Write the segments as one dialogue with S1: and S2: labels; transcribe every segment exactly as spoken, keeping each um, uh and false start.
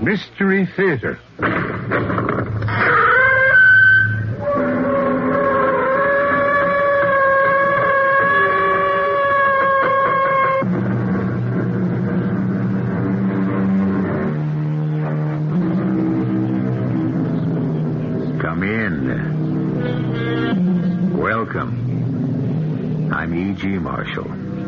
S1: Mystery Theater.
S2: Come in. Welcome. I'm E G. Marshall.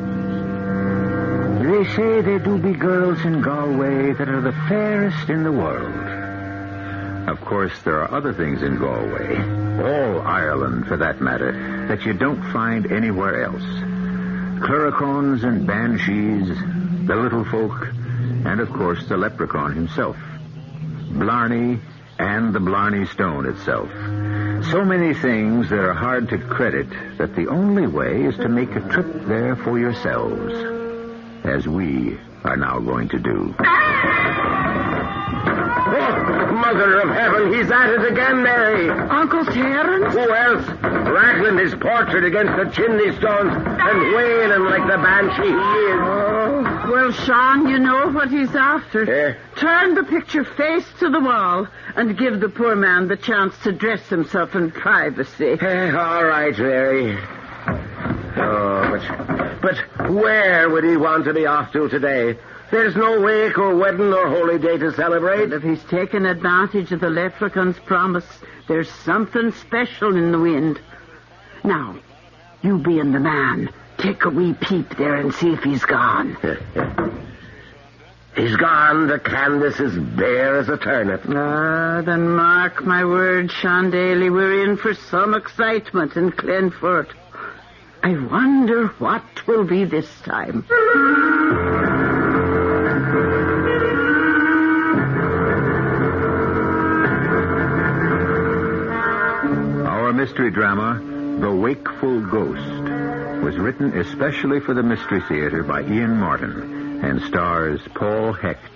S2: They say there do be girls in Galway that are the fairest in the world. Of course, there are other things in Galway, all Ireland for that matter, that you don't find anywhere else. Cluricaunes and banshees, the little folk, and of course the leprechaun himself. Blarney and the Blarney Stone itself. So many things that are hard to credit that the only way is to make a trip there for yourselves. As we are now going to do.
S3: Oh, Mother of Heaven, he's at it again, Mary.
S4: Uncle Terence?
S3: Who else? Rattling his portrait against the chimney stones and wailing like the banshee he is.
S4: Oh, well, Sean, you know what he's after.
S3: Eh?
S4: Turn the picture face to the wall and give the poor man the chance to dress himself in privacy.
S3: Eh, all right, Mary. Oh, but, but where would he want to be off to today? There's no wake or wedding or holy day to celebrate.
S4: Well, if he's taken advantage of the leprechaun's promise, there's something special in the wind. Now, you being the man, take a wee peep there and see if he's gone.
S3: He's gone. The canvas is bare as a turnip.
S4: Ah, then mark my words, Sean Daly, we're in for some excitement in Glenford. I wonder what will be this time.
S2: Our mystery drama, The Wakeful Ghost, was written especially for the Mystery Theater by Ian Martin and stars Paul Hecht.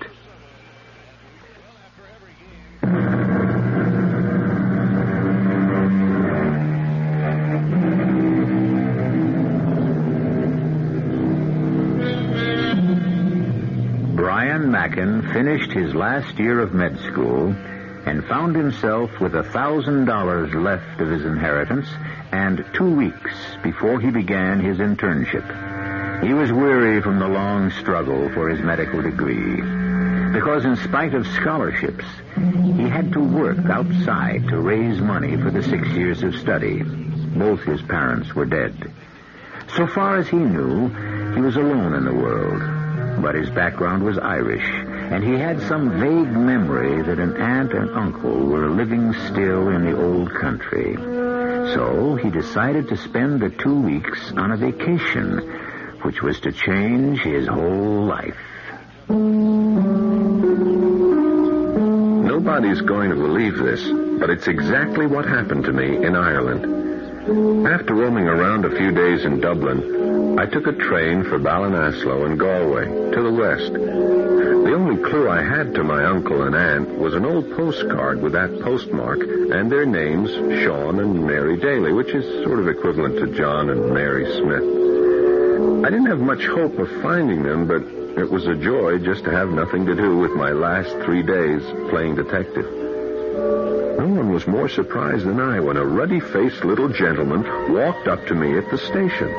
S2: Brian Mackin finished his last year of med school and found himself with a thousand dollars left of his inheritance and two weeks before he began his internship. He was weary from the long struggle for his medical degree because in spite of scholarships, he had to work outside to raise money for the six years of study. Both his parents were dead. So far as he knew, he was alone in the world. But his background was Irish, and he had some vague memory that an aunt and uncle were living still in the old country. So he decided to spend the two weeks on a vacation, which was to change his whole life.
S5: Nobody's going to believe this, but it's exactly what happened to me in Ireland. After roaming around a few days in Dublin, I took a train for Ballinasloe and Galway, to the west. The only clue I had to my uncle and aunt was an old postcard with that postmark and their names, Sean and Mary Daly, which is sort of equivalent to John and Mary Smith. I didn't have much hope of finding them, but it was a joy just to have nothing to do with my last three days playing detective. No one was more surprised than I when a ruddy-faced little gentleman walked up to me at the station.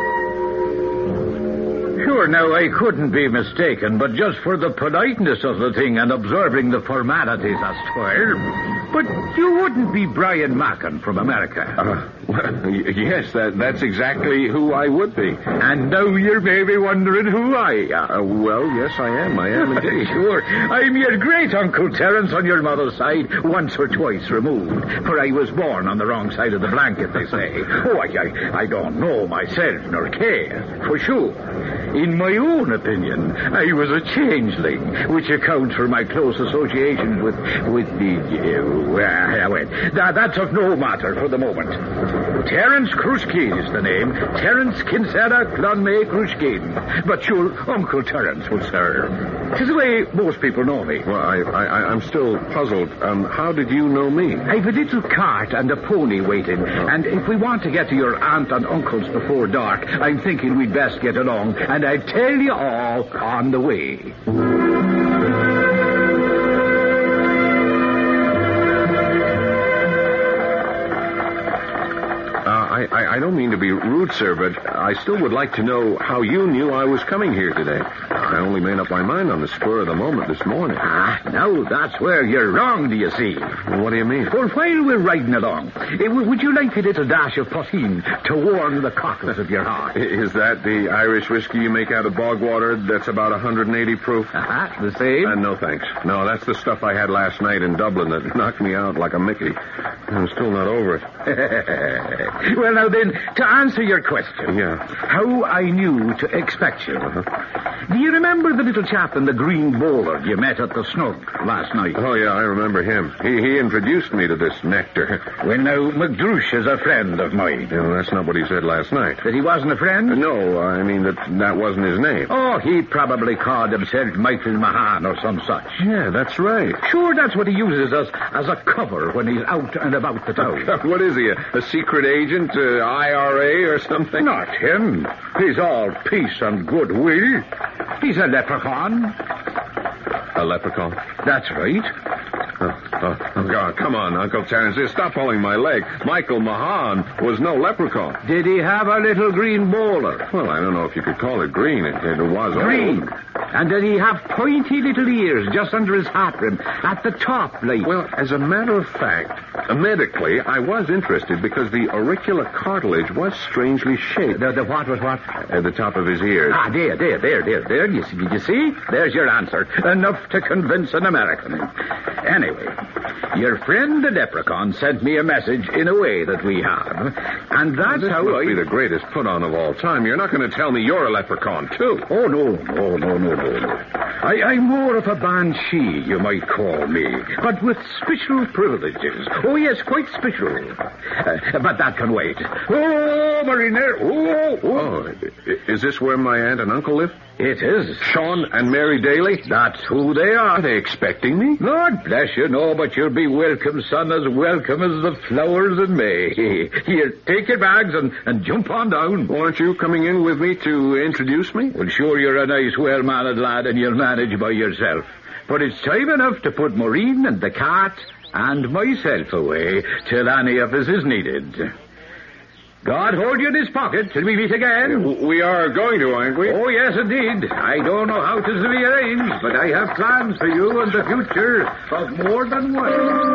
S6: Sure, now, I couldn't be mistaken, but just for the politeness of the thing and observing the formalities as twirl. But you wouldn't be Brian Mackin from America.
S5: Uh, well, yes, that, that's exactly who I would be.
S6: And now you're maybe wondering who I am.
S5: Uh, well, yes, I am. I am indeed.
S6: Sure. I'm your great-uncle Terence on your mother's side, once or twice removed. For I was born on the wrong side of the blanket, they say. Oh, I, I, I don't know myself, nor care, for sure. In my own opinion, I was a changeling, which accounts for my close association with with the... Uh, well, well that, that's of no matter for the moment. Terence Krushkin is the name. Terence Kinsella Clonmay Krushkin. But sure, Uncle Terence will serve. It's the way most people know me.
S5: Well, I, I, I'm still puzzled. Um, how did you know me?
S6: I've a little cart and a pony waiting, oh. And if we want to get to your aunt and uncle's before dark, I'm thinking we'd best get along, and I'll tell you all on the way.
S5: I, I, I don't mean to be rude, sir, but I still would like to know how you knew I was coming here today. I only made up my mind on the spur of the moment this morning.
S6: Ah, now that's where you're wrong, do you see?
S5: Well, what do you mean?
S6: Well, while we're riding along, eh, w- would you like a little dash of potheen to warm the cockles of your heart?
S5: Is that the Irish whiskey you make out of bog water that's about one hundred eighty proof?
S6: Uh-huh, the same?
S5: Uh, no, thanks. No, that's the stuff I had last night in Dublin that knocked me out like a Mickey. I'm still not over it.
S6: Well, now then, to answer your question.
S5: Yeah.
S6: How I knew to expect you.
S5: Uh-huh.
S6: Do you remember the little chap in the green bowler you met at the Snug last night?
S5: Oh, yeah, I remember him. He he introduced me to this nectar.
S6: Well, now, McDrouche is a friend of mine.
S5: You know, that's not what he said last night.
S6: That he wasn't a friend?
S5: Uh, no, I mean that that wasn't his name.
S6: Oh, he probably called himself Michael Mahan or some such.
S5: Yeah, that's right.
S6: Sure, that's what he uses as, as a cover when he's out and about the town.
S5: What is he, a, a secret agent, uh, I R A or something?
S6: Not him. He's all peace and goodwill. He's a leprechaun.
S5: A leprechaun?
S6: That's right.
S5: Oh, oh, oh, God, come on, Uncle Terence. Stop pulling my leg. Michael Mahan was no leprechaun.
S6: Did he have a little green bowler?
S5: Well, I don't know if you could call it green. It, it was
S6: Green.
S5: old.
S6: And did he have pointy little ears just under his hat rim at the top, like?
S5: Well, as a matter of fact, uh, medically, I was interested because the auricular cartilage was strangely shaped.
S6: The, the what was what?
S5: At the top of his ears.
S6: Ah, there, there, there, there, there. You see, you see? There's your answer. Enough to convince an American. Anyway, your friend the leprechaun sent me a message in a way that we have, and that's
S5: this
S6: how
S5: must
S6: I...
S5: be the greatest put-on of all time. You're not going to tell me you're a leprechaun, too.
S6: Oh, no, no, no, no, no, no. I, I'm more of a banshee, you might call me, but with special privileges. Oh, yes, quite special. Uh, but that can wait. Oh, Mariner, oh, oh.
S5: Oh, i- is this where my aunt and uncle live?
S6: It is.
S5: Sean and Mary Daly?
S6: That's who they are.
S5: Are they expecting me?
S6: Lord bless you, no, but you'll be welcome, son, as welcome as the flowers in May. Here, take your bags and, and jump on down.
S5: Aren't you coming in with me to introduce me?
S6: Well, sure, you're a nice, well-mannered lad, and you'll manage by yourself. But it's time enough to put Maureen and the cat and myself away till any of us is needed. God hold you in his pocket till we meet again.
S5: We are going to, aren't we?
S6: Oh, yes, indeed. I don't know how to be arranged, but I have plans for you in the future of more than one.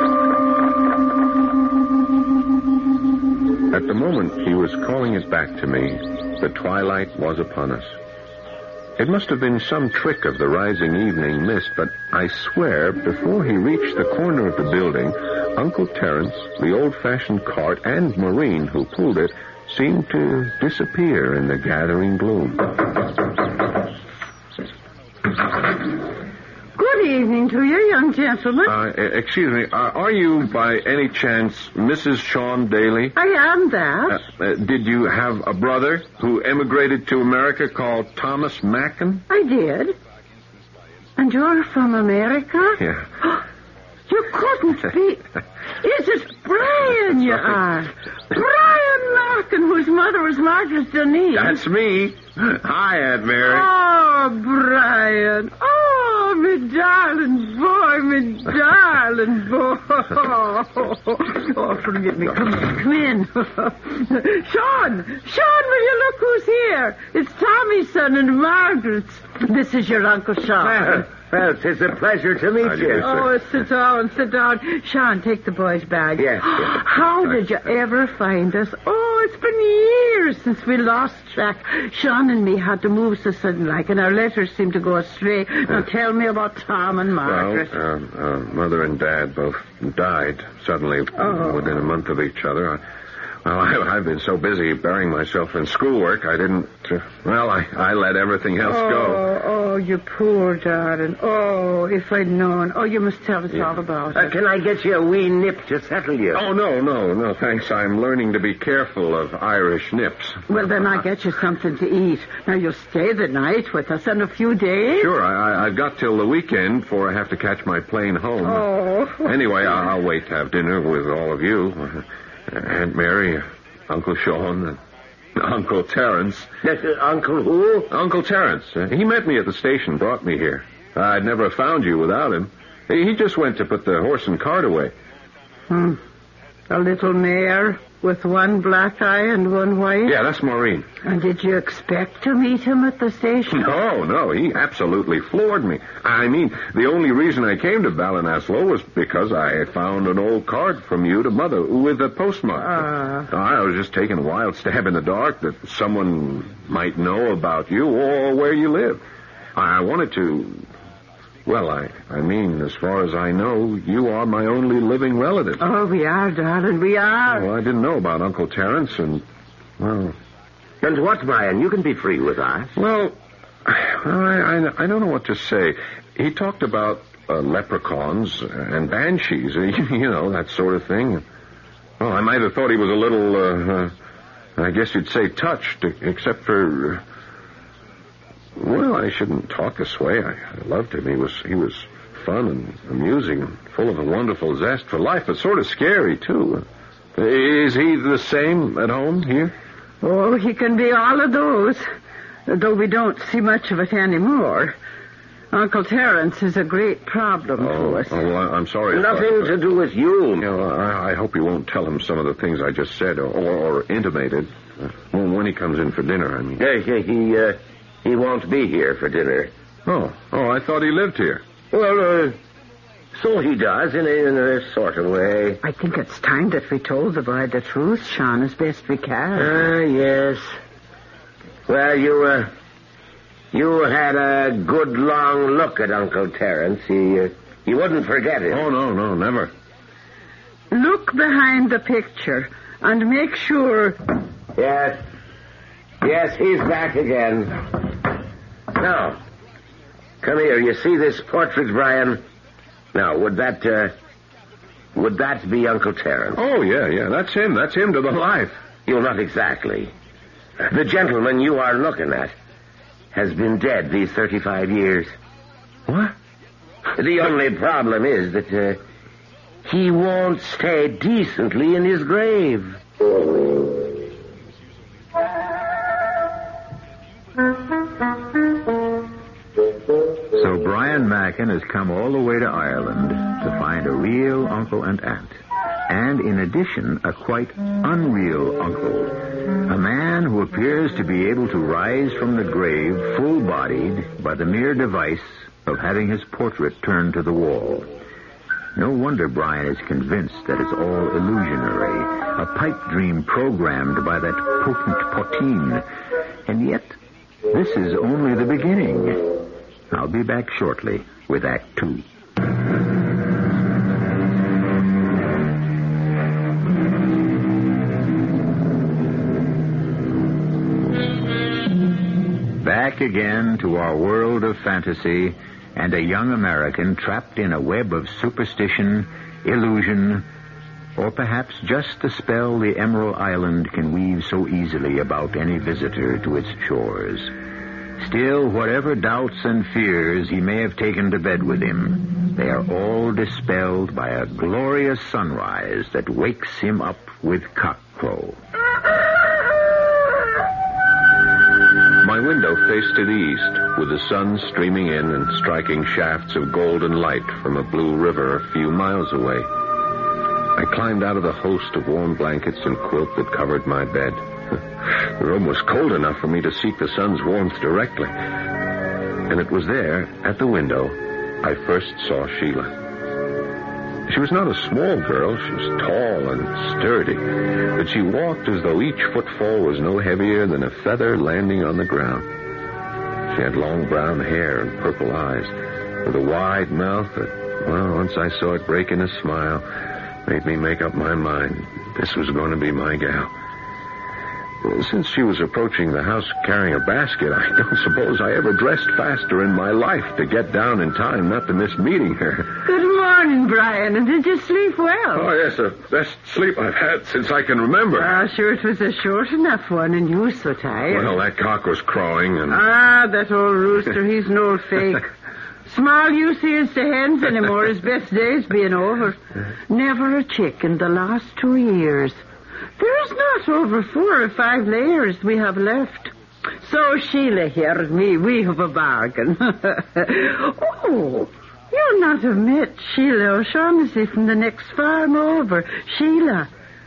S5: At the moment he was calling it back to me, the twilight was upon us. It must have been some trick of the rising evening mist, but I swear before he reached the corner of the building, Uncle Terence, the old-fashioned cart, and Maureen, who pulled it, seemed to disappear in the gathering gloom.
S4: Good evening to you, young gentlemen.
S5: Uh, excuse me, uh, are you by any chance Missus Sean Daly?
S4: I am that.
S5: Uh, uh, did you have a brother who emigrated to America called Thomas Mackin?
S4: I did. And you're from America?
S5: Yeah.
S4: You couldn't be. Is it Brian you are? Brian Mackin, whose mother was Margaret Denise.
S5: That's me. Hi, Aunt Mary.
S4: Oh, Brian. Oh, me darling boy, me darling boy. Oh, forgive me. Come, come in. Sean, Sean, will you look who's here? It's Tommy's son and Margaret's. This is your Uncle Sean.
S3: Well, well, it's a pleasure to meet
S5: How do
S3: you.
S5: you do,
S4: Oh, sit down, sit down. Sean, take the boy's bag.
S3: Yes, yes.
S4: How did you ever find us? Oh, it's been years since we lost track. Sean and me had to move so sudden like, and our letters seemed to go astray. Now tell me about Tom and Margaret.
S5: Well, uh, uh, Mother and Dad both died suddenly
S4: Oh.
S5: within a month of each other. I, well, I, I've been so busy burying myself in schoolwork, I didn't... Uh, well, I, I let everything else
S4: oh,
S5: go.
S4: oh, you poor darling. Oh, if I'd known. Oh, you must tell us
S5: Yeah.
S4: all about
S3: Uh,
S4: it.
S3: can I get you a wee nip to settle you?
S5: Oh, no, no, no, thanks. I'm learning to be careful of Irish nips.
S4: Well, then I'll get you something to eat. Now, you'll stay the night with us in a few days.
S5: Sure, I, I, I've got till the weekend before I have to catch my plane home.
S4: Oh.
S5: Anyway, I'll, I'll wait to have dinner with all of you. Uh, Aunt Mary, Uncle Sean, and Uncle Terence.
S3: That's, uh, Uncle who?
S5: Uncle Terence. Uh, he met me at the station, brought me here. I'd never have found you without him. He he just went to put the horse and cart away.
S4: Hmm. A little mare. with one black eye and one white?
S5: Yeah, that's Maureen.
S4: And did you expect to meet him at the station?
S5: No, no, he absolutely floored me. I mean, the only reason I came to Ballinasloe was because I found an old card from you to Mother with a postmark.
S4: Uh.
S5: I was just taking a wild stab in the dark that someone might know about you or where you live. I wanted to... Well, I, I mean, as far as I know, you are my only living relative.
S4: Oh, we are, darling, we are.
S5: Well, I didn't know about Uncle Terence, and, well...
S3: And what, Brian? You can be free with us.
S5: Well, I, I, I don't know what to say. He talked about uh, leprechauns and banshees, you know, that sort of thing. Well, I might have thought he was a little, uh, uh, I guess you'd say touched, except for... Uh, Well, I shouldn't talk this way. I, I loved him. He was he was fun and amusing and full of a wonderful zest for life, but sort of scary, too. Is he the same at home here?
S4: Oh, he can be all of those, though we don't see much of it anymore. Uncle Terence is a great problem
S5: oh,
S4: to us.
S5: Oh, well, I'm sorry.
S3: Nothing to do with you.
S5: You know, I, I hope you won't tell him some of the things I just said or, or, or intimated. Uh, when he comes in for dinner, I mean.
S3: Yeah, he... he uh... He won't be here for dinner.
S5: Oh, oh, I thought he lived here.
S3: Well, uh, so he does, in a, in a sort of way.
S4: I think it's time that we told the boy the truth, Sean, as best we can.
S3: Ah, yes. Well, you, uh, you had a good long look at Uncle Terence. He, uh, you wouldn't forget it.
S5: Oh, no, no, never.
S4: Look behind the picture and make sure...
S3: Yes. Yes, he's back again. Now, come here. You see this portrait, Brian? Now, would that, uh, would that be Uncle Terence?
S5: Oh, yeah, yeah. That's him. That's him to the life.
S3: You're not exactly. The gentleman you are looking at has been dead these thirty-five years.
S5: What?
S3: The only problem is that, uh, he won't stay decently in his grave.
S2: So Brian Mackin has come all the way to Ireland to find a real uncle and aunt. And in addition, a quite unreal uncle. A man who appears to be able to rise from the grave full-bodied by the mere device of having his portrait turned to the wall. No wonder Brian is convinced that it's all illusionary, a pipe dream programmed by that potent poteen. And yet, this is only the beginning. I'll be back shortly with Act Two. Back again to our world of fantasy and a young American trapped in a web of superstition, illusion, or perhaps just the spell the Emerald Island can weave so easily about any visitor to its shores. Still, whatever doubts and fears he may have taken to bed with him, they are all dispelled by a glorious sunrise that wakes him up with cockcrow.
S5: My window faced to the east, with the sun streaming in and striking shafts of golden light from a blue river a few miles away. I climbed out of the host of warm blankets and quilt that covered my bed. The room was cold enough for me to seek the sun's warmth directly. And it was there, at the window, I first saw Sheila. She was not a small girl. She was tall and sturdy, but she walked as though each footfall was no heavier than a feather landing on the ground. She had long brown hair and purple eyes, with a wide mouth that, well, once I saw it break in a smile, made me make up my mind this was going to be my gal. Since she was approaching the house carrying a basket, I don't suppose I ever dressed faster in my life to get down in time not to miss meeting her.
S4: Good morning, Brian. And did you sleep well?
S5: Oh, yes, the best sleep I've had since I can remember.
S4: Ah, sure, it was a short enough one, and you were so tired.
S5: Well, that cock was crowing, and...
S4: Ah, that old rooster, he's an old fake. Small use he is to hens anymore, his best days being over. Never a chick in the last two years. There's not over four or five layers we have left. So Sheila here and me, we have a bargain. Oh, you'll not have met Sheila O'Shaughnessy from the next farm over. Sheila,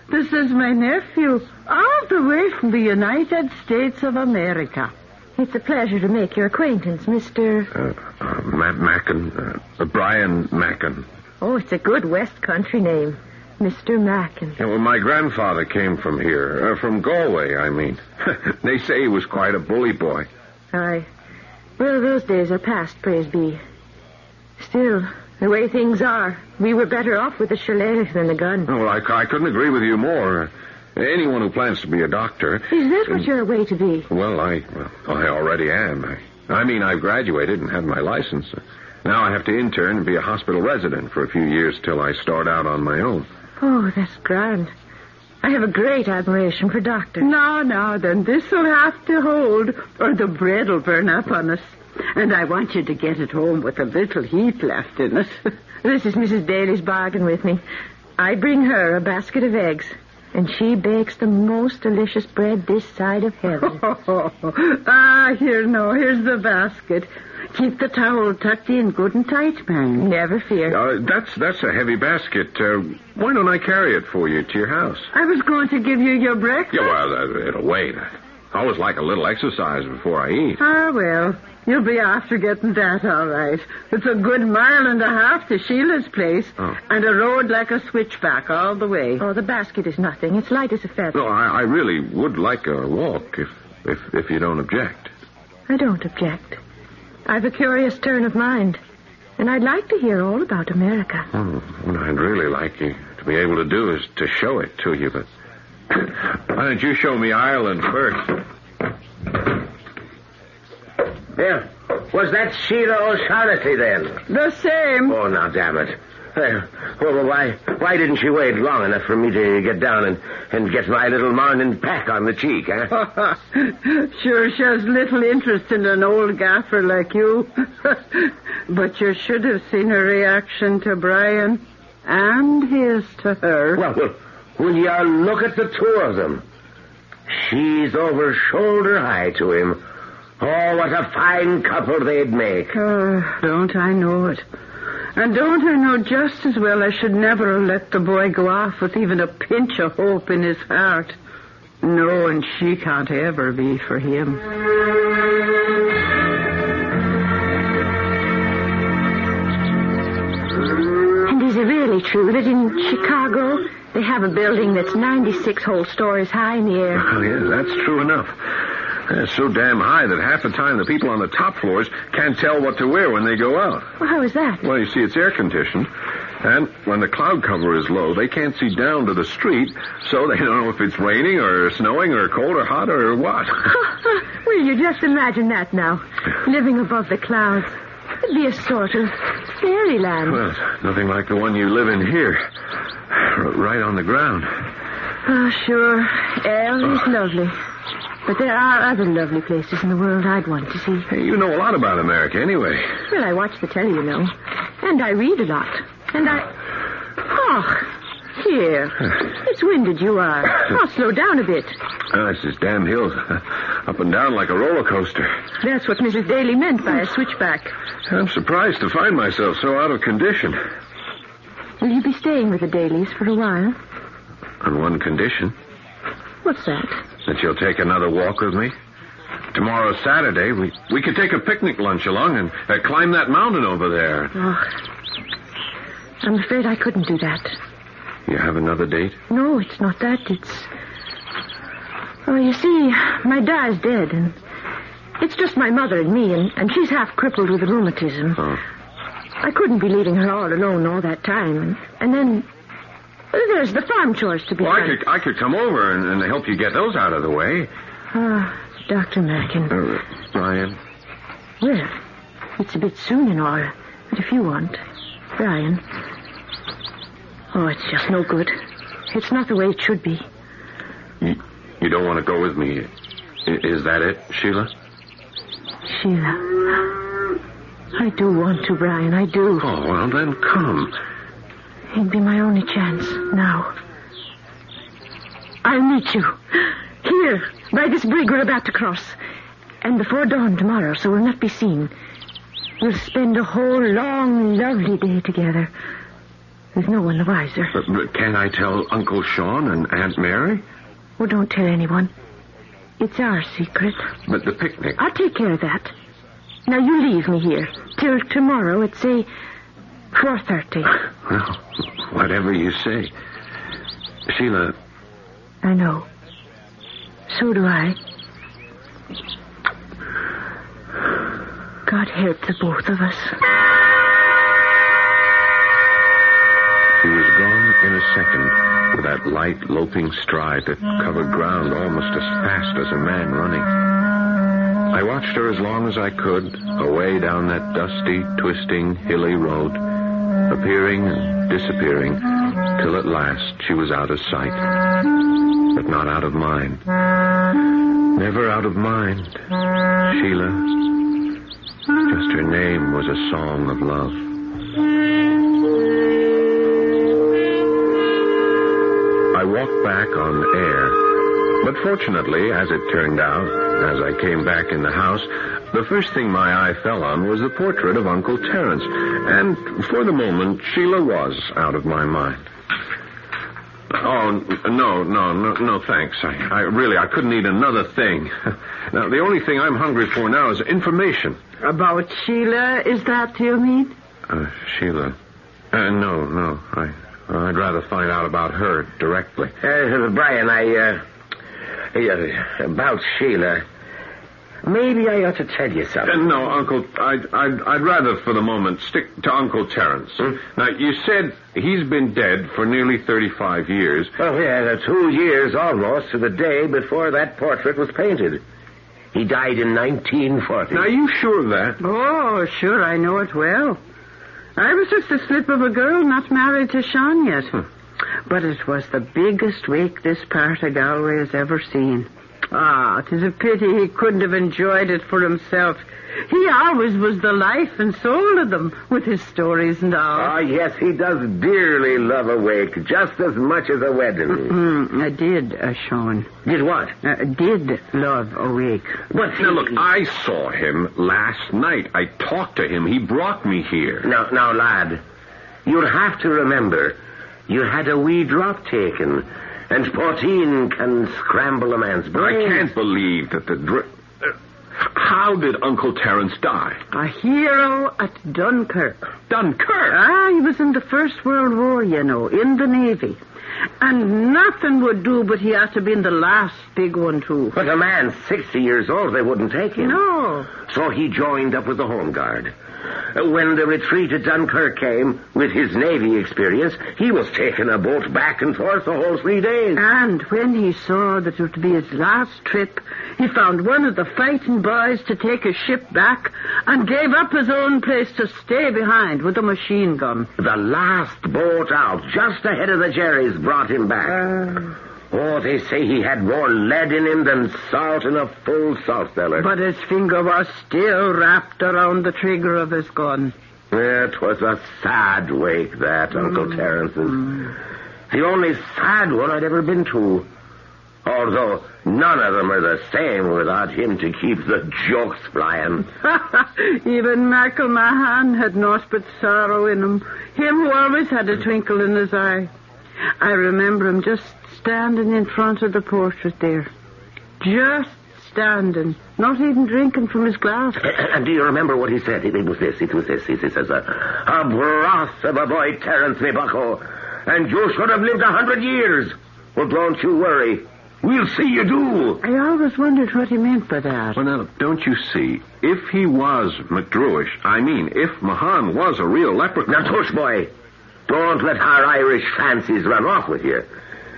S4: This is my nephew, all the way from the United States of America.
S1: It's a pleasure to make your acquaintance, Mister...
S5: Uh, uh, Matt Mackin. Uh, Brian Mackin.
S1: Oh, it's a good West Country name. Mister Mackin.
S5: Yeah, well, my grandfather came from here. Uh, from Galway, I mean. They say he was quite a bully boy.
S1: Aye. Well, those days are past, praise be. Still, the way things are, we were better off with the shillelagh than the gun.
S5: Oh, well, I, I couldn't agree with you more. Anyone who plans to be a doctor...
S1: Is that what you're away to be?
S5: Well, I well, I already am. I, I mean, I've graduated and had my license. Now I have to intern and be a hospital resident for a few years till I start out on my own.
S1: Oh, that's grand. I have a great admiration for doctors.
S4: No, no, then this'll have to hold, or the bread'll burn up on us. And I want you to get it home with a little heat left in it.
S1: This is Missus Daly's bargain with me. I bring her a basket of eggs, and she bakes the most delicious bread this side of heaven.
S4: Oh, ah, here, no, here's the basket. Keep the towel tucked in good and tight, man.
S1: Never fear.
S5: Uh, that's that's a heavy basket. Uh, why don't I carry it for you to your house?
S4: I was going to give you your breakfast.
S5: Yeah, well, uh, it'll wait. I always like a little exercise before I eat.
S4: Ah, well, you'll be after getting that, all right. It's a good mile and a half to Sheila's place,
S5: oh.
S4: and a road like a switchback all the way.
S1: Oh, the basket is nothing. It's light as a feather.
S5: No, I, I really would like a walk, if, if if you don't object.
S1: I don't object. I've a curious turn of mind, and I'd like to hear all about America.
S5: Oh, what I'd really like you to be able to do is to show it to you, but why don't you show me Ireland first?
S3: Yeah. Was that Sheila O'Shaughnessy then?
S4: The same.
S3: Oh, now, damn it. Uh, well, why why didn't she wait long enough for me to get down and, and get my little morning pack on the cheek, huh?
S4: Sure, she has little interest in an old gaffer like you. But you should have seen her reaction to Brian and his to her.
S3: Well, well, will you look at the two of them? She's over shoulder high to him. Oh, what a fine couple they'd make.
S4: Uh, don't I know it? And don't I know just as well I should never have let the boy go off with even a pinch of hope in his heart. No, and she can't ever be for him.
S1: And is it really true that in Chicago they have a building that's ninety-six whole stories high in the air?
S5: Oh, yeah, that's true enough. It's so damn high that half the time the people on the top floors can't tell what to wear when they go out.
S1: Well, how is that?
S5: Well, you see, it's air-conditioned, and when the cloud cover is low, they can't see down to the street, so they don't know if it's raining or snowing or cold or hot or what.
S1: Well, you just imagine that now, living above the clouds. It'd be a sort of fairyland.
S5: Well, it's nothing like the one you live in here, r- right on the ground.
S1: Oh, sure, air is lovely. But there are other lovely places in the world I'd want to see.
S5: Hey, you know a lot about America anyway.
S1: Well, I watch the telly, you know. And I read a lot. And I... Oh, here. It's winded you are. I'll slow down a bit.
S5: Oh, it's this damn hills. Up and down like a roller coaster.
S1: That's what Missus Daly meant by a switchback.
S5: I'm surprised to find myself so out of condition.
S1: Will you be staying with the Dalys for a while?
S5: On one condition.
S1: What's that?
S5: That you'll take another walk with me. Tomorrow's Saturday. We we could take a picnic lunch along and uh, climb that mountain over there.
S1: Oh, I'm afraid I couldn't do that.
S5: You have another date?
S1: No, it's not that. It's... Oh, you see, my dad's dead, and it's just my mother and me, and, and she's half crippled with rheumatism.
S5: Oh.
S1: I couldn't be leaving her all alone all that time, and, and then... There's the farm chores to be
S5: well,
S1: done.
S5: I could, I could come over and, and help you get those out of the way.
S1: Ah, Doctor Mackin.
S5: Uh, Brian?
S1: Well, it's a bit soon and all, but if you want, Brian. Oh, it's just no good. It's not the way it should be.
S5: You, you don't want to go with me. I, is that it, Sheila?
S1: Sheila. I do want to, Brian, I do.
S5: Oh, well, then come.
S1: It'd be my only chance, now. I'll meet you. Here, by this brig we're about to cross. And before dawn tomorrow, so we'll not be seen. We'll spend a whole long, lovely day together. There's no one the wiser.
S5: But, but can't I tell Uncle Sean and Aunt Mary?
S1: Oh, don't tell anyone. It's our secret.
S5: But the picnic...
S1: I'll take care of that. Now, you leave me here till tomorrow at, say, four thirty.
S5: Well, whatever you say. Sheila...
S1: I know. So do I. God help the both of us.
S5: He was gone in a second with that light, loping stride that covered ground almost as fast as a man running. I watched her as long as I could, away down that dusty, twisting, hilly road, appearing and disappearing, till at last she was out of sight. But not out of mind. Never out of mind. Sheila. Just her name was a song of love. I walked back on air. But fortunately, as it turned out, as I came back in the house, the first thing my eye fell on was the portrait of Uncle Terence. And for the moment, Sheila was out of my mind. Oh, no, no, no, no, thanks. I, I really, I couldn't eat another thing. Now, the only thing I'm hungry for now is information.
S4: About Sheila, is that you mean?
S5: Uh, Sheila? Uh, no, no. I, I'd rather find out about her directly.
S3: Uh, Brian, I, uh, uh, about Sheila, maybe I ought to tell you something.
S5: Uh, no, Uncle, I'd, I'd, I'd rather for the moment stick to Uncle Terence.
S3: Hmm?
S5: Now, you said he's been dead for nearly thirty-five years.
S3: Oh, yeah, two years almost to the day before that portrait was painted. He died in nineteen forty.
S5: Now, are you sure of that?
S4: Oh, sure, I know it well. I was just a slip of a girl not married to Sean yet.
S5: Hmm.
S4: But it was the biggest wake this part of Galway has ever seen. Ah, 'tis a pity he couldn't have enjoyed it for himself. He always was the life and soul of them, with his stories and all.
S3: Oh, yes, he does dearly love a wake, just as much as a wedding.
S4: Mm, I did, uh, Sean.
S3: Did what?
S4: Uh, did love a wake.
S3: But
S5: Now, look, I saw him last night. I talked to him. He brought me here.
S3: Now, now, lad, you'll have to remember, you had a wee drop taken, and poteen can scramble a man's brain.
S5: I can't believe that the... Dr- uh, how did Uncle Terence die?
S4: A hero at Dunkirk.
S5: Dunkirk?
S4: Ah, he was in the First World War, you know, in the Navy. And nothing would do but he had to be in the last big one, too.
S3: But a man sixty years old, they wouldn't take him.
S4: No.
S3: So he joined up with the Home Guard. When the retreat at Dunkirk came, with his Navy experience, he was taking a boat back and forth the whole three days.
S4: And when he saw that it would be his last trip, he found one of the fighting boys to take his ship back and gave up his own place to stay behind with a machine gun.
S3: The last boat out, just ahead of the Jerry's, brought him back.
S4: Uh,
S3: Oh, they say he had more lead in him than salt in a full salt cellar.
S4: but his finger was still wrapped around the trigger of his gun.
S3: It was a sad wake, that, mm. Uncle Terence's. Mm. The only sad one I'd ever been to. Although none of them are the same without him to keep the jokes flying.
S4: Even Michael Mahan had naught but sorrow in him. Him who always had a twinkle in his eye. I remember him just standing in front of the portrait there. Just standing. Not even drinking from his glass.
S3: And do you remember what he said? It was this, it was this. He says, a, a broth of a boy, Terence, me bucko, and you should have lived a hundred years. Well, don't you worry. We'll see you do.
S4: I always wondered what he meant by that.
S5: Well, now, don't you see? If he was McDruish, I mean, if Mahan was a real leprechaun...
S3: Now, tush, boy. Don't let our Irish fancies run off with you.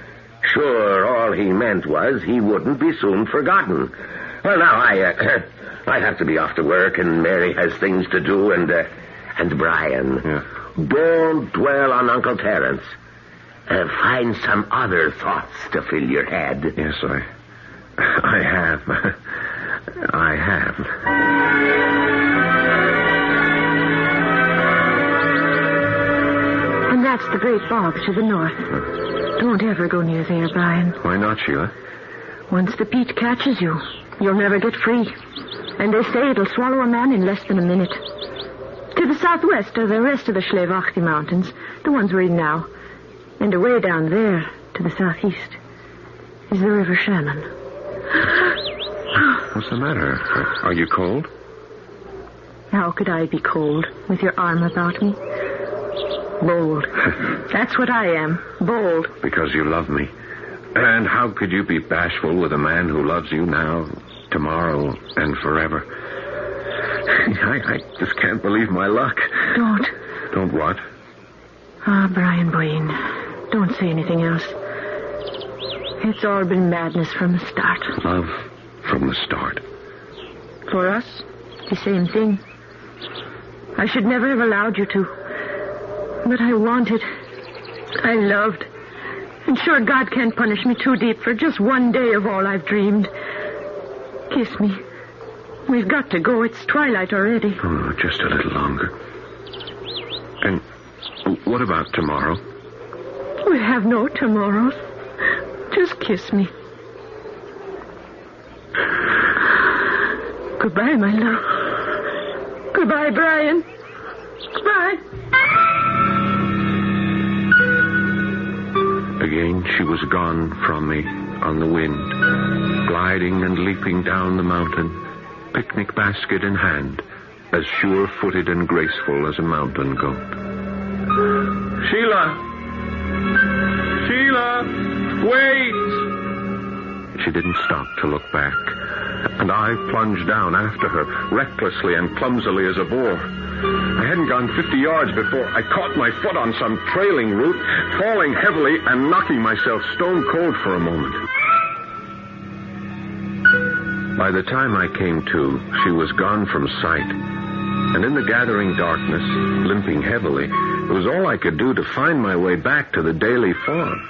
S3: Sure, all he meant was he wouldn't be soon forgotten. Well, now, I uh, I have to be off to work, and Mary has things to do, and, uh, and Brian.
S5: Yeah.
S3: Don't dwell on Uncle Terence. Uh, find some other thoughts to fill your head.
S5: Yes, I... I have. I have.
S1: And that's the great bog to the north. Don't ever go near there, Brian.
S5: Why not, Sheila?
S1: Once the peat catches you, you'll never get free. And they say it'll swallow a man in less than a minute. To the southwest are the rest of the Schlevachti Mountains, the ones we're in now. And away down there, to the southeast, is the River Shannon.
S5: What's the matter? Are you cold?
S1: How could I be cold with your arm about me? Bold. That's what I am. Bold.
S5: Because you love me. And how could you be bashful with a man who loves you now, tomorrow, and forever? I, I just can't believe my luck.
S1: Don't.
S5: Don't what?
S1: Ah, Brian Boyne, don't say anything else. It's all been madness from the start.
S5: Love from the start.
S1: For us, the same thing. I should never have allowed you to. But I wanted. I loved. And sure, God can't punish me too deep for just one day of all I've dreamed. Kiss me. We've got to go. It's twilight already.
S5: Oh, just a little longer. And what about tomorrow?
S1: We have no tomorrows. Just kiss me. Goodbye, my love. Goodbye, Brian. Goodbye.
S5: Again, she was gone from me on the wind, gliding and leaping down the mountain, picnic basket in hand, as sure-footed and graceful as a mountain goat. Sheila! Sheila! Wait! She didn't stop to look back, and I plunged down after her, recklessly and clumsily as a boar. I hadn't gone fifty yards before I caught my foot on some trailing root, falling heavily and knocking myself stone cold for a moment. By the time I came to, she was gone from sight. And in the gathering darkness, limping heavily, it was all I could do to find my way back to the Daly farm.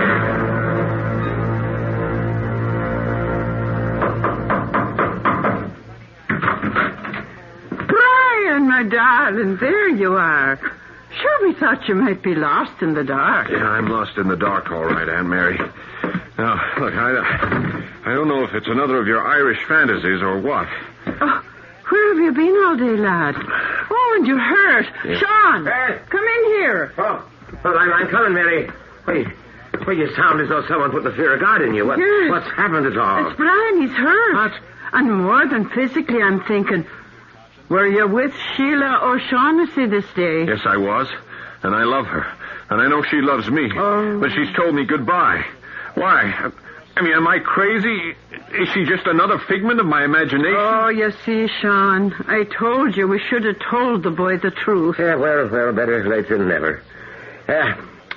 S4: My darling, there you are. Sure, we thought you might be lost in the dark.
S5: Yeah, I'm lost in the dark, all right, Aunt Mary. Now, look, I, I don't know if it's another of your Irish fantasies or what.
S4: Oh, where have you been all day, lad? Oh, and you're hurt.
S3: Yeah.
S4: Sean,
S3: Hey.
S4: come in here.
S3: Oh, well, I'm, I'm coming, Mary. Wait. Well, you sound as though someone put the fear of God in you. What,
S4: Yes.
S3: What's happened at all?
S4: It's Brian, he's hurt.
S3: What?
S4: And more than physically, I'm thinking, were you with Sheila O'Shaughnessy this day?
S5: Yes, I was. And I love her. And I know she loves me.
S4: Oh.
S5: But she's told me goodbye. Why? I mean, am I crazy? Is she just another figment of my imagination?
S4: Oh, you see, Sean, I told you we should have told the boy the truth.
S3: Yeah, well, well, better late than never. Uh,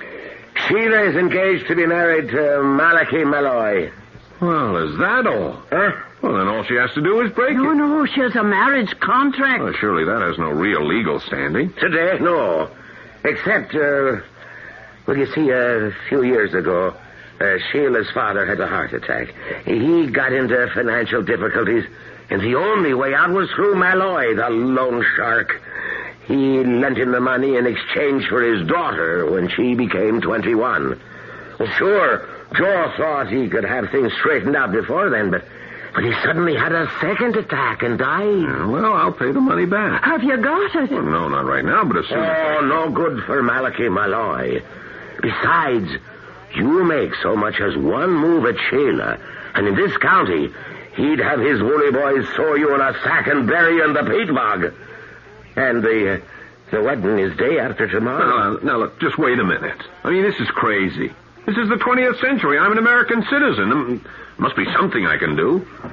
S3: Sheila is engaged to be married to Malachi Malloy.
S5: Well, is that all?
S3: Huh?
S5: Well, then all she has to do is break
S4: No,
S5: it.
S4: no, she has a marriage contract.
S5: Well, surely that has no real legal standing.
S3: Today, no. Except, uh, well, you see, a few years ago, uh, Sheila's father had a heart attack. He got into financial difficulties, and the only way out was through Malloy, the loan shark. He lent him the money in exchange for his daughter when she became twenty-one. Well, sure, Joe thought he could have things straightened out before then, but... But he suddenly had a second attack and died.
S5: Yeah, well, I'll pay the money back.
S4: Have you got it?
S5: Well, no, not right now, but as soon as...
S3: Oh, no good for Malachi Malloy. Besides, you make so much as one move at Sheila, and in this county, he'd have his woolly boys sew you in a sack and bury you in the peat bog. And the, uh, the wedding is day after tomorrow.
S5: Now, now, look, just wait a minute. I mean, this is crazy. This is the twentieth century. I'm an American citizen. Um, must be something I can do. What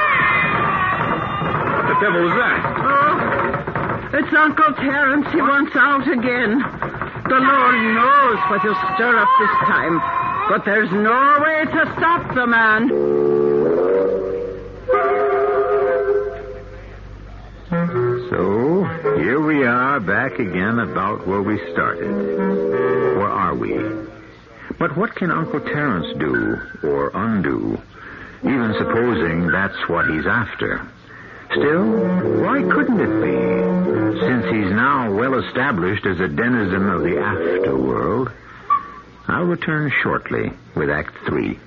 S5: the devil was that?
S4: Oh, it's Uncle Terence. He wants out again. The Lord knows what he'll stir up this time. But there's no way to stop the man.
S2: So, here we are back again about where we started. Or are we? But what can Uncle Terence do or undo, even supposing that's what he's after? Still, why couldn't it be? Since he's now well established as a denizen of the afterworld. I'll return shortly with Act Three.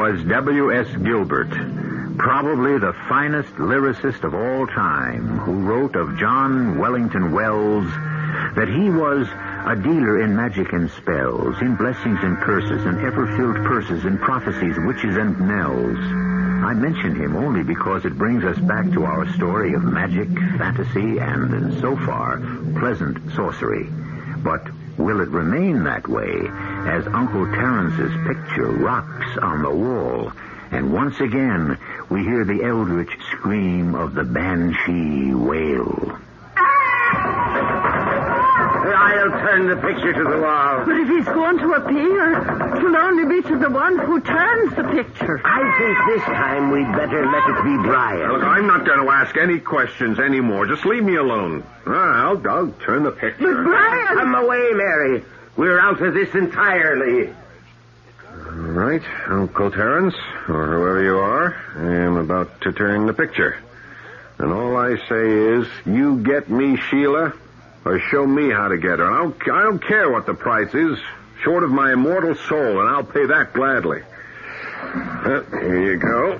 S2: was W S Gilbert, probably the finest lyricist of all time, who wrote of John Wellington Wells that he was a dealer in magic and spells, in blessings and curses, and ever-filled purses, in prophecies, witches, and knells. I mention him only because it brings us back to our story of magic, fantasy, and, so far, pleasant sorcery. But will it remain that way as Uncle Terence's picture rocks on the wall, and once again we hear the eldritch scream of the banshee wail?
S3: I'll turn the picture to the wall.
S4: But if he's going to appear, it'll only be to the one who turns the picture.
S3: I think this time we'd better let it be Brian.
S5: Look, I'm not going to ask any questions anymore. Just leave me alone. I'll, I'll turn the picture.
S4: But Brian...
S3: Come away, Mary. We're out of this entirely.
S5: All right, Uncle Terence, or whoever you are, I am about to turn the picture. And all I say is, you get me Sheila, or show me how to get her. I don't, I don't care what the price is, short of my immortal soul, and I'll pay that gladly. Uh, here you go.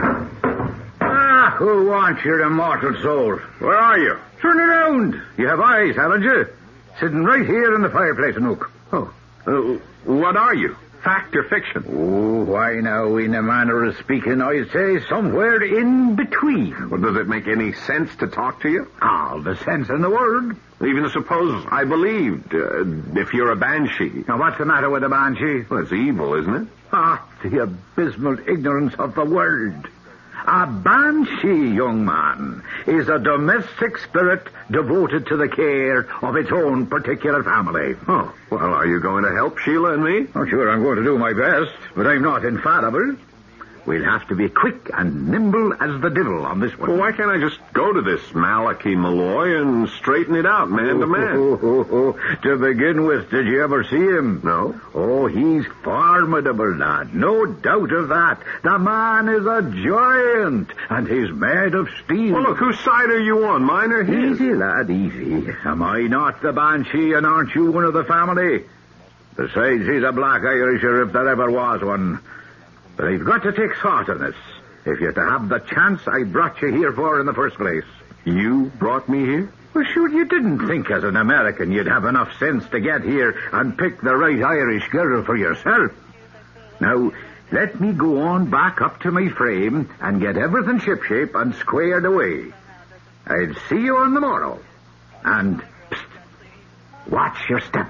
S6: Ah, who wants your immortal soul?
S5: Where are you?
S6: Turn around. You have eyes, haven't you? Sitting right here in the fireplace nook.
S5: Oh. Uh, what are you? Fact or fiction?
S6: Oh, why now, in a manner of speaking, I'd say somewhere in between.
S5: Well, does it make any sense to talk to you?
S6: All the sense in the world.
S5: Even suppose I believed, uh, if you're a banshee.
S6: Now, what's the matter with a banshee?
S5: Well, it's evil, isn't it?
S6: Ah, the abysmal ignorance of the world. A banshee, young man, is a domestic spirit devoted to the care of its own particular family.
S5: Oh, well, are you going to help Sheila and me?
S6: Oh, sure, I'm going to do my best, but I'm not infallible. We'll have to be quick and nimble as the devil on this one.
S5: Well, why can't I just go to this Malachi Malloy and straighten it out, man to man?
S6: Oh, oh, oh. To begin with, did you ever see him?
S5: No.
S6: Oh, he's formidable, lad. No doubt of that. The man is a giant, and he's made of steel.
S5: Well, look, whose side are you on, mine or his?
S6: Easy, lad, easy. Am I not the banshee, and aren't you one of the family? Besides, he's a black Irisher if there ever was one. But I've got to take thought on this, if you're to have the chance I brought you here for in the first place.
S5: You brought me here?
S6: Well, sure, you didn't think as an American you'd have enough sense to get here and pick the right Irish girl for yourself. Now, let me go on back up to my frame and get everything shipshape and squared away. I'll see you on the morrow. And, psst, watch your step.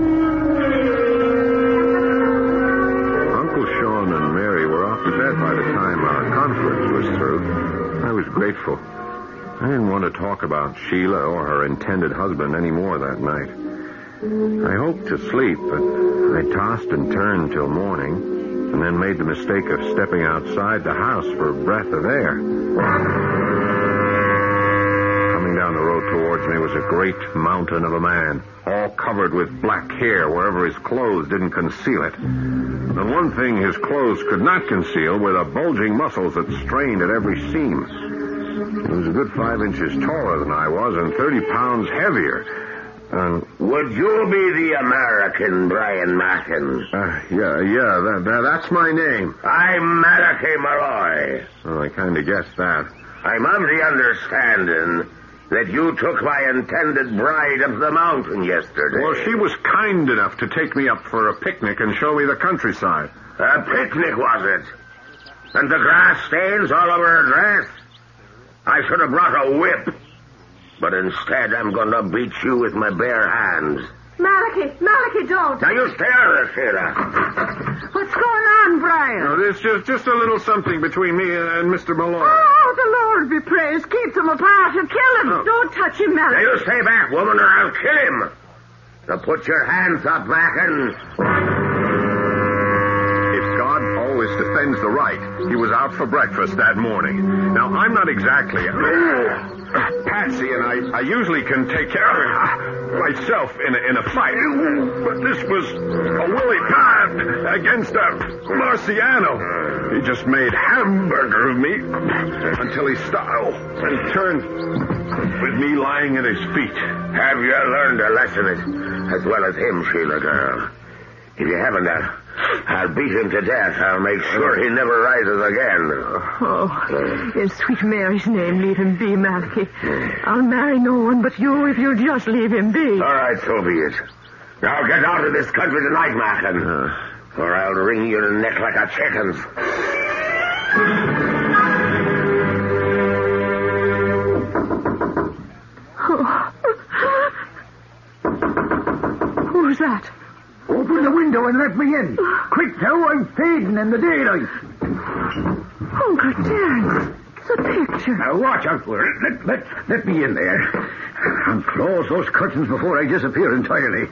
S5: Uncle Sean and Mary were off to bed by the time our conference was through. I was grateful. I didn't want to talk about Sheila or her intended husband any more that night. I hoped to sleep, but I tossed and turned till morning, and then made the mistake of stepping outside the house for a breath of air. Coming down the road towards me was a great mountain of a man, all covered with black hair wherever his clothes didn't conceal it. The one thing his clothes could not conceal were the bulging muscles that strained at every seam. He was a good five inches taller than I was and thirty pounds heavier. And
S3: would you be the American Brian Macken?
S5: Uh, yeah, yeah, that, that, that's my name.
S3: I'm Malachi Malloy.
S5: Well, I kind of guessed that.
S3: I'm of the understanding that you took my intended bride up the mountain yesterday.
S5: Well, she was kind enough to take me up for a picnic and show me the countryside.
S3: A picnic, was it? And the grass stains all over her dress? I should have brought a whip. But instead, I'm going to beat you with my bare hands.
S4: Malachi, Malachi, don't.
S3: Now, you stay out of this, Sheila.
S4: What's going on, Brian?
S5: No, there's just, just a little something between me and Mister Malloy.
S4: Oh, the Lord be praised. Keep them apart and kill him.
S5: Oh.
S4: Don't touch him,
S3: Now,
S4: Malachi.
S3: you stay back, woman, or I'll kill him. Now, put your hands up, Macken.
S5: If God always defends the right, he was out for breakfast that morning. Now, I'm not exactly a patsy, and I, I usually can take care of myself in a, in a fight. But this was a Willie Pad against a Marciano. He just made hamburger of me until he stopped and turned with me lying at his feet.
S3: Have you learned a lesson as well as him, Sheila girl? If you haven't, I'll, I'll beat him to death. I'll make sure he never rises again.
S1: Oh, in sweet Mary's name, leave him be, Malachi. I'll marry no one but you if you'll just leave him be.
S3: All right, so be it. Now get out of this country tonight, Malcolm, uh. or I'll wring your neck like a chicken's.
S1: Oh. Who's that?
S6: Open the window and let me in. Quick now, I'm fading in the daylight.
S1: Uncle Terence, it's a picture.
S6: Now watch out for it. Let, let, let me in there. And close those curtains before I disappear entirely.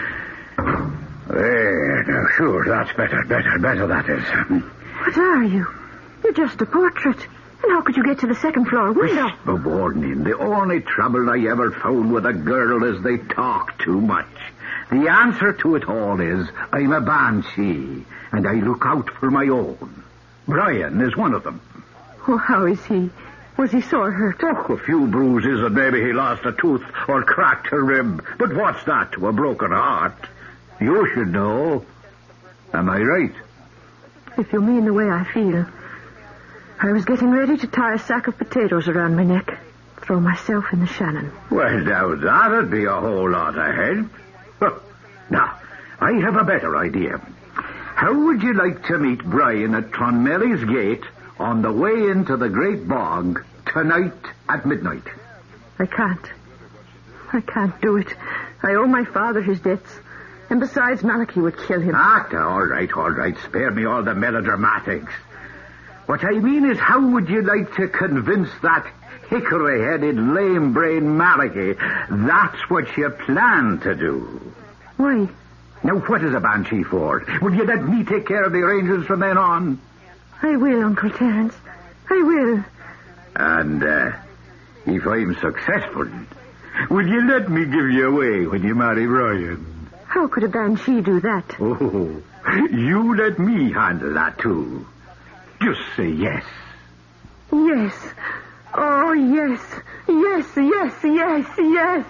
S6: There, now sure, that's better, better, better that is.
S1: What are you? You're just a portrait. And how could you get to the second floor window?
S6: Oh, warning. The only trouble I ever found with a girl is they talk too much. The answer to it all is I'm a banshee, and I look out for my own. Brian is one of them.
S1: Oh, how is he? Was he sore hurt?
S6: Oh, a few bruises, and maybe he lost a tooth or cracked a rib. But what's that to a broken heart? You should know. Am I right?
S1: If you mean the way I feel. I was getting ready to tie a sack of potatoes around my neck, throw myself in the Shannon.
S6: Well, now, that'd be a whole lot ahead. Now, I have a better idea. How would you like to meet Brian at Clonmelly's gate on the way into the Great Bog tonight at midnight?
S1: I can't. I can't do it. I owe my father his debts. And besides, Malachi would kill him.
S6: Ah, all right, all right. Spare me all the melodramatics. What I mean is, how would you like to convince that hickory-headed, lame-brained Malachi that's what you plan to do?
S1: Why?
S6: Now, what is a banshee for? Will you let me take care of the arrangements from then on?
S1: I will, Uncle Terence. I will.
S6: And, uh, if I'm successful, will you let me give you away when you marry Brian?
S1: How could a banshee do that?
S6: Oh, you let me handle that, too. Just say yes.
S1: Yes. Oh, yes. Yes, yes, yes, yes.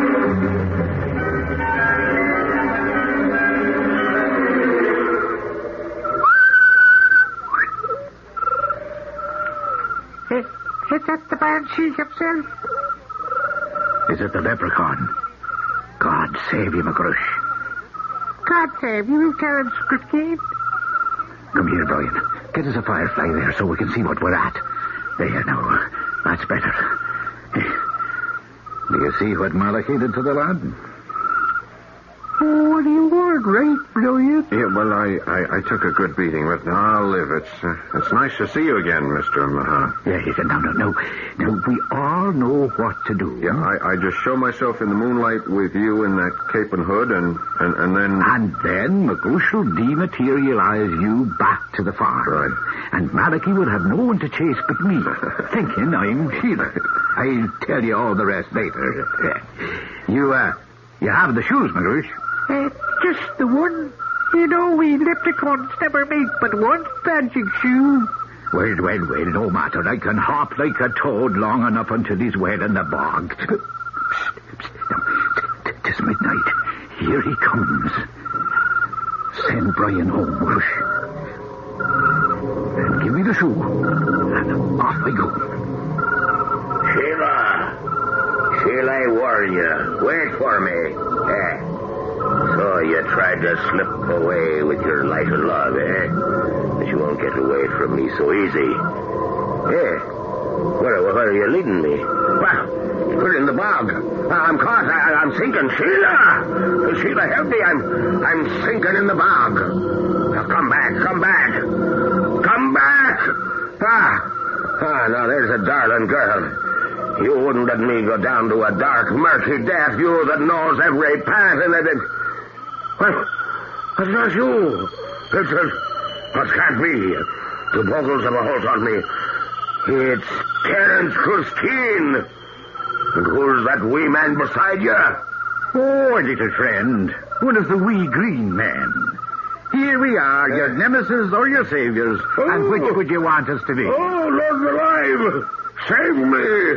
S7: Is that the banshee himself?
S6: Is it the leprechaun? God save you, McGrush.
S7: God save you, Terence Crispin.
S6: Come here, Brian. Get us a firefly there so we can see what we're at. There, now. That's better. Do you see what Malachi did to the lad?
S7: Oh, you weren't right, Brian.
S5: Yeah, well, I, I, I took a good beating, but now I'll live. It's uh, it's nice to see you again, Mister Mahan.
S6: Yeah, he said, no, no, no. Now, we all know what to do.
S5: Yeah, I, I just show myself in the moonlight with you in that cape and hood, and, and, and then...
S6: And then McGrush will dematerialize you back to the farm.
S5: Right.
S6: And Malachi will have no one to chase but me, thinking I'm Sheila. I'll tell you all the rest later. You, uh, you have the shoes, McGrush?
S7: Uh, just the one. You know, we leprechauns never make but one magic shoe.
S6: Well, well, well, no matter. I can hop like a toad long enough until he's well in the bog. Psst, psst. Now, t- tis midnight. Here he comes. Send Brian home, Rush. And give me the shoe. And off I go.
S3: Sheila. Sheila, I warn you. Wait for me. Eh. So you tried to slip away with your light of love, eh? But you won't get away from me so easy. Eh? Where, where are you leading me? Well, we're in the bog. I'm caught. I, I'm sinking. Sheila! Sheila, help me. I'm I'm sinking in the bog. Now, come back. Come back. Come back! Ah! Ah, now there's a darling girl. You wouldn't let me go down to a dark, murky death, you that knows every path in it. Well, it's not you. It's, it, it can't be. The bogles of a hold on me. It's Terence Christine. And who's that wee man beside you?
S6: Oh, little friend. One of the wee green men. Here we are, your nemesis or your saviors. Oh. And which would you want us to be?
S3: Oh, Lord alive! Save me!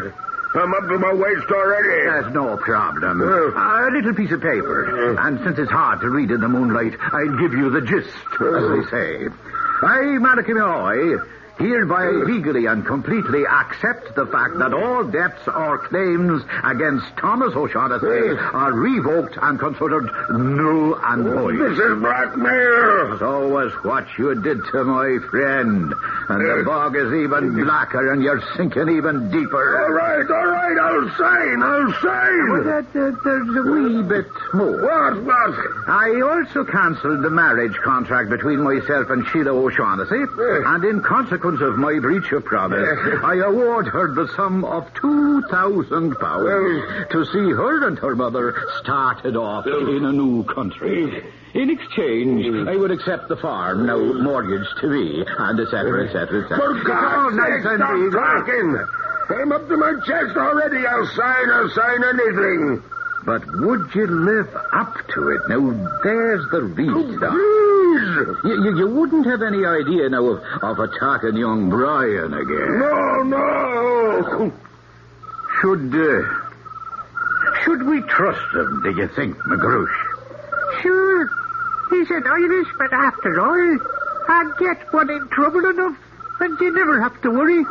S3: I'm up to my waist already.
S6: That's no problem.
S3: Uh.
S6: A little piece of paper.
S3: Uh.
S6: And since it's hard to read in the moonlight, I'll give you the gist, as they say. I, Malachy Malloy, hereby legally and completely accept the fact that all debts or claims against Thomas O'Shaughnessy are revoked and considered null and void.
S3: This is blackmail.
S6: So was what you did to my friend. And the bog is even blacker and you're sinking even deeper.
S3: All right, all right, I'll sign, I'll sign.
S6: Well, that, uh, there's a wee bit more.
S3: What, what?
S6: I also cancelled the marriage contract between myself and Sheila O'Shaughnessy, and in consequence of my breach of promise, I award her the sum of two thousand pounds to see her and her mother started off in a new country. In exchange, I would accept the farm, now mortgaged to me, and et cetera, et cetera, et cetera.
S3: For God's sake, stop talking. I'm up to my chest already. I'll sign, I'll sign anything.
S6: But would you live up to it? Now, there's the real stuff. You, you, you wouldn't have any idea now of, of attacking young Brian again.
S3: No, no.
S6: Should, uh, should we trust him, do you think, McGrush?
S7: Sure. He's an Irishman after all. And get one in trouble enough, and you never have to worry.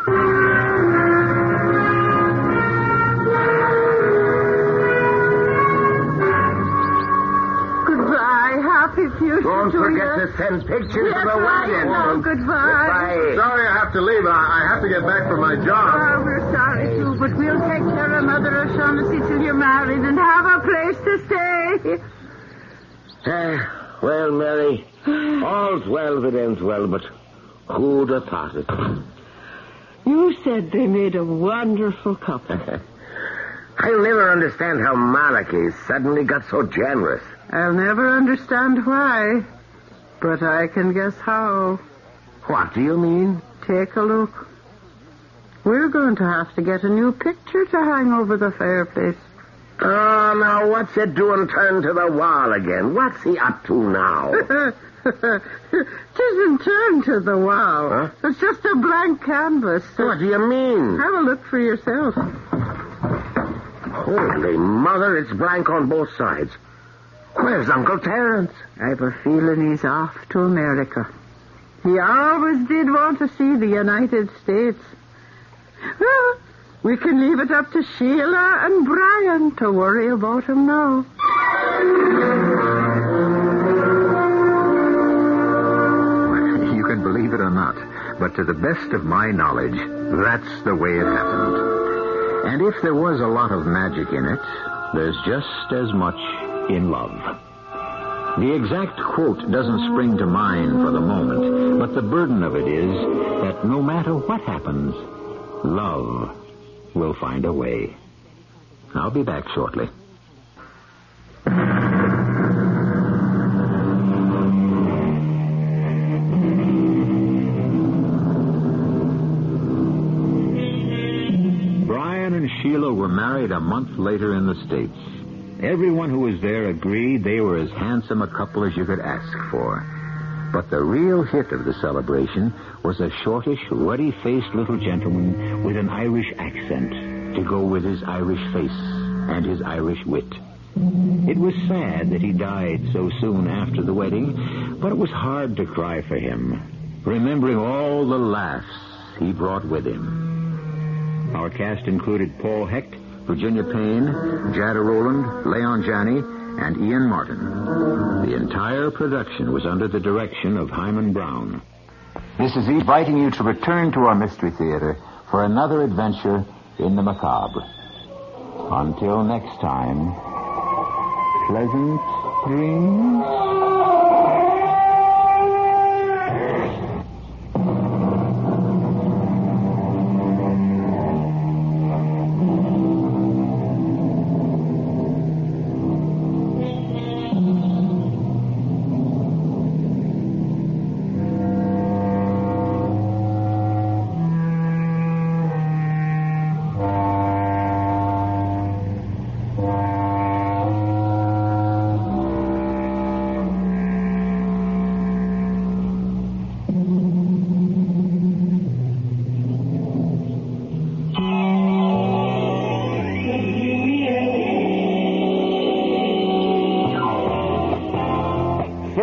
S4: Happy future
S3: Don't
S4: to
S3: forget
S4: you.
S3: to send pictures
S4: Yes,
S3: of the
S4: I
S3: wedding.
S4: know. Goodbye.
S3: Goodbye.
S5: Sorry I have to leave. I, I have to get back for my job.
S4: Oh, we're sorry, too, but we'll take care of Mother O'Shaughnessy till you're married and have a place to stay.
S3: Uh, well, Mary, all's well that ends well, but who'd have thought it?
S4: You said they made a wonderful couple.
S3: I'll never understand how Malachy suddenly got so generous.
S4: I'll never understand why, but I can guess how.
S3: What do you mean?
S4: Take a look. We're going to have to get a new picture to hang over the fireplace.
S3: Oh, now, what's it doing turned to the wall again? What's he up to now?
S4: Tisn't turned to the wall.
S3: Huh?
S4: It's just a blank canvas.
S3: What do you mean?
S4: Have a look for yourself.
S3: Holy mother, it's blank on both sides. Where's Uncle Terence?
S4: I've a feeling he's off to America. He always did want to see the United States. Well, we can leave it up to Sheila and Brian to worry about him now.
S2: You can believe it or not, but to the best of my knowledge, that's the way it happened. And if there was a lot of magic in it, there's just as much in love. The exact quote doesn't spring to mind for the moment, but the burden of it is that no matter what happens, love will find a way. I'll be back shortly. Brian and Sheila were married a month later in the States. Everyone who was there agreed they were as handsome a couple as you could ask for. But the real hit of the celebration was a shortish, ruddy-faced little gentleman with an Irish accent to go with his Irish face and his Irish wit. It was sad that he died so soon after the wedding, but it was hard to cry for him, remembering all the laughs he brought with him. Our cast included Paul Hecht, Virginia Payne, Jada Rowland, Leon Janney, and Ian Martin. The entire production was under the direction of Hyman Brown. This is inviting you to return to our Mystery Theater for another adventure in the macabre. Until next time, pleasant dreams.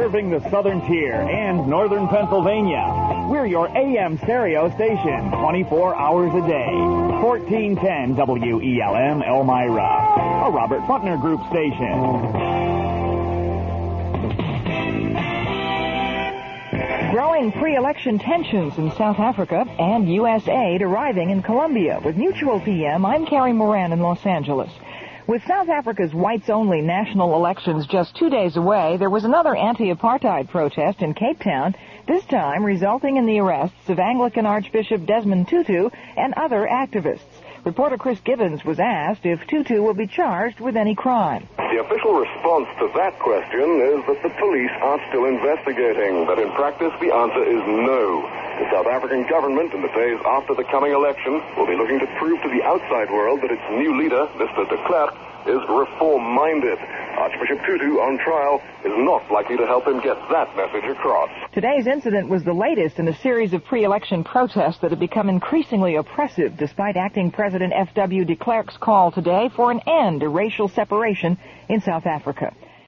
S8: serving the southern tier and northern Pennsylvania. We're your A M stereo station, twenty-four hours a day. fourteen ten W E L M Elmira, a Robert Buckner Group station.
S9: Growing pre-election tensions in South Africa and U S aid arriving in Colombia. With Mutual P M, I'm Carrie Moran in Los Angeles. With South Africa's whites-only national elections just two days away, there was another anti-apartheid protest in Cape Town, this time resulting in the arrests of Anglican Archbishop Desmond Tutu and other activists. Reporter Chris Gibbons was asked if Tutu will be charged with any crime.
S10: The official response to that question is that the police are still investigating, but in practice the answer is no. The South African government, in the days after the coming election, will be looking to prove to the outside world that its new leader, Mister de Klerk, is reform-minded. Archbishop Tutu on trial is not likely to help him get that message across.
S9: Today's incident was the latest in a series of pre-election protests that have become increasingly oppressive despite acting President F W de Klerk's call today for an end to racial separation in South Africa.